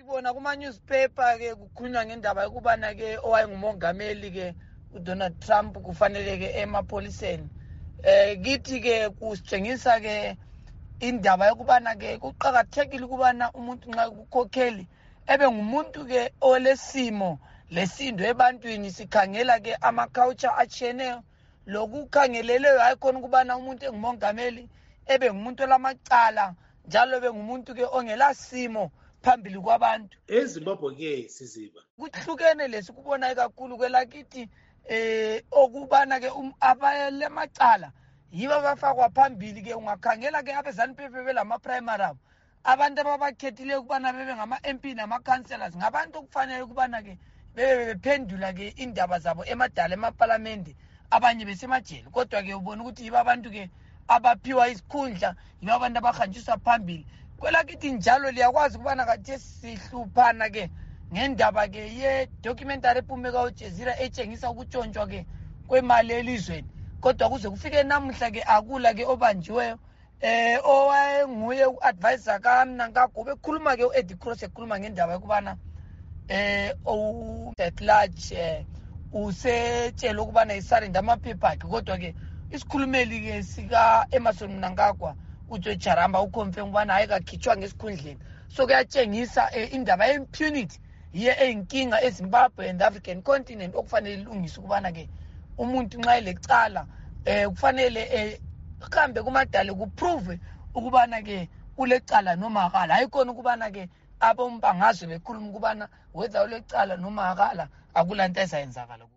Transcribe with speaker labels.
Speaker 1: Sibona kuma newspaper ke kukhulunywa ngendaba yokubana ke owayengumongameli ke uDonald Trump kufanele ke emapholiseni. Kithi ke kusitshengisa ke indaba yokubana ke kuqhakathekile ukubana umuntu nxa ukukhokheli ebe ngumuntu ke olesimo lesindo ebantwini. Sikhangela ke ama culture atshiyeneyo lokukhangeleleyo hayi khona ukubana umuntu engumongameli ebe ngumuntu olamacala njalo ebe ngumuntu ke ongelasimo phambili kwabantu.
Speaker 2: eZimbabwe ke siziba
Speaker 1: Kuhlukene lesikubona kakhulu kwelakithi okubana ke abalemacala yiba bafakwa phambili ke. Ungakhangela ke abeZANU-PF belama primary abo abantu ababakhethileyo ukubana bebe ngama MP nama councillors ngabantu okufanele ukubana ke bephendula ke indaba zabo emadala emaparlamente, abanye besemajele. Kodwa ke ubona ukuthi yiba abantu ke abaphiwa isikhundla, yiba abantu abahanjiswa phambili. Kwelakithi njalo liyakwazi ukubana kade sihluphana ke ngendaba ke ye documentary ephume kaJezira etshengisa ukutshontshwa ke kwemali elizweni. Kodwa kuze kufike namuhla ke akula ke obanjiweyo. Owayenguye uadvisor kaMnangagwa bekhuluma ke uEddie Cross ekhuluma ngendaba yokubana at large usetshela ukubana isarenda amaphepha akhe. Kodwa ke isikhulumeli ke sika Emmerson Mnangagwa uJoe Charamba uconfirm ukubana ayikakhitshwa ngesikhundleni. So kuyatshengisa indaba ye-impunity yiye eyinkinga eZimbabwe and African continent okufanele ilungise ukubana ke umuntu nxa elecala kufanele kambe kumadale kuprove ukubana ke ulecala noma akala. Hayi khona ukubana ke abombangazwe bekhuluma ukubana whether ulecala noma akala akulanto ezayenzakala.